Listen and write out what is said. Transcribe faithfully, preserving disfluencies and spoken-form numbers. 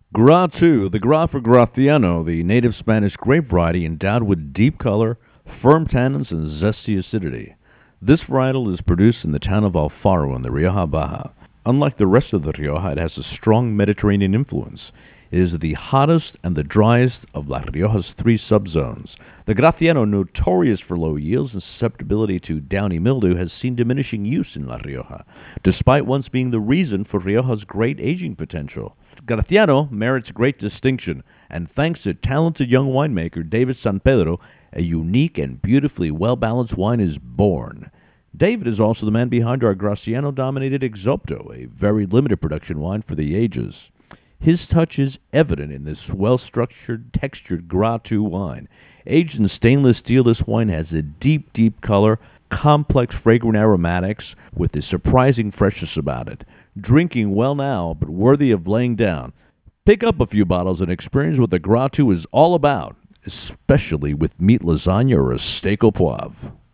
Gras two, the Gras for Graciano, the native Spanish grape variety endowed with deep color, firm tannins, and zesty acidity. This varietal is produced in the town of Alfaro in the Rioja Baja. Unlike the rest of the Rioja, it has a strong Mediterranean influence. It is the hottest and the driest of La Rioja's three subzones. The Graciano, notorious for low yields and susceptibility to downy mildew, has seen diminishing use in La Rioja, despite once being the reason for Rioja's great aging potential. Graciano merits great distinction, and thanks to talented young winemaker David San Pedro, a unique and beautifully well-balanced wine is born. David is also the man behind our Graciano-dominated Exopto, a very limited production wine for the ages. His touch is evident in this well-structured, textured Gras two wine. Aged in stainless steel, this wine has a deep, deep color, complex fragrant aromatics, with a surprising freshness about it. Drinking well now, but worthy of laying down. Pick up a few bottles and experience what the Gras two is all about, especially with meat lasagna or a steak au poivre.